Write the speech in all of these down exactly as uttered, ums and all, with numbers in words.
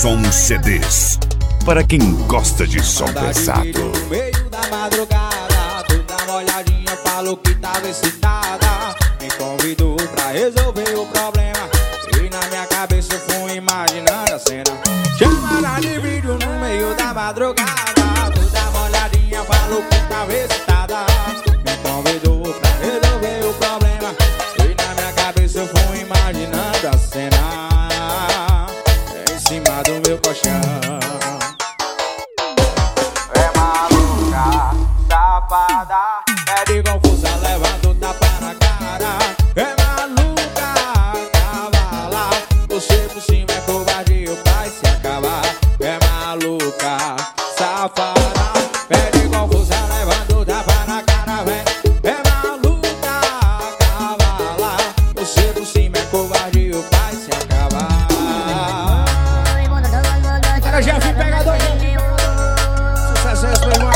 Edson C Ds. Para quem gosta de som pesado. No meio da madrugada, tu dá uma olhadinha, falou que tava excitada. Me convidou pra resolver o problema. E na minha cabeça eu fui imaginando a cena. Chamada de vídeo no meio da madrugada, tu dá uma olhadinha, falou que tava excitada. Me convidou pra resolver o problema. E na minha cabeça eu fui imaginando a cena. Em cima do meu colchão. É de confusa, levando tapa na cara. É maluca, cavala. Você por cima é covarde, vai se acabar. É maluca, safada. É de confusa, levando tapa na cara, vem. É maluca, cavala. Você por cima é covarde, vai se acabar. Cara, Jeff, pegador. Sucesso, meu irmão.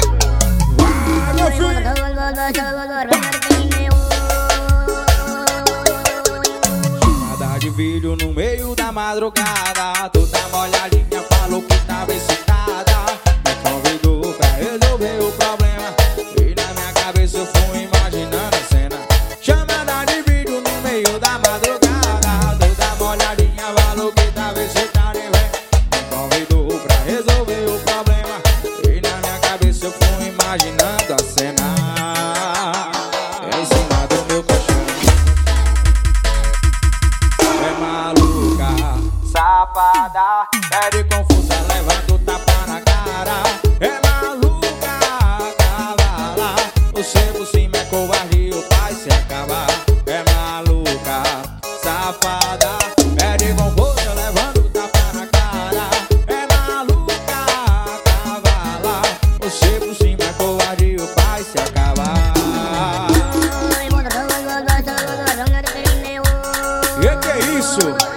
Chamada de vídeo no meio da madrugada, tu dá uma olhadinha, falou que tava excitada. Me convidou pra resolver o problema. E na minha cabeça eu fui imaginando a cena. Chamada de vídeo no meio da madrugada, tu dá uma olhadinha, falou que tava excitada. E vem, me convidou pra resolver o problema. E na minha cabeça eu fui imaginando a cena. Em cima do meu colchão. É maluca, safada. É de confusa, levando tapa na cara. É maluca, cavala. Você por cima é covarde, o pai se acabar. É maluca, safada. É de confusa, levando tapa na cara. É maluca, cavala. Você por cima é covarde, o pai se acabar. E que é isso?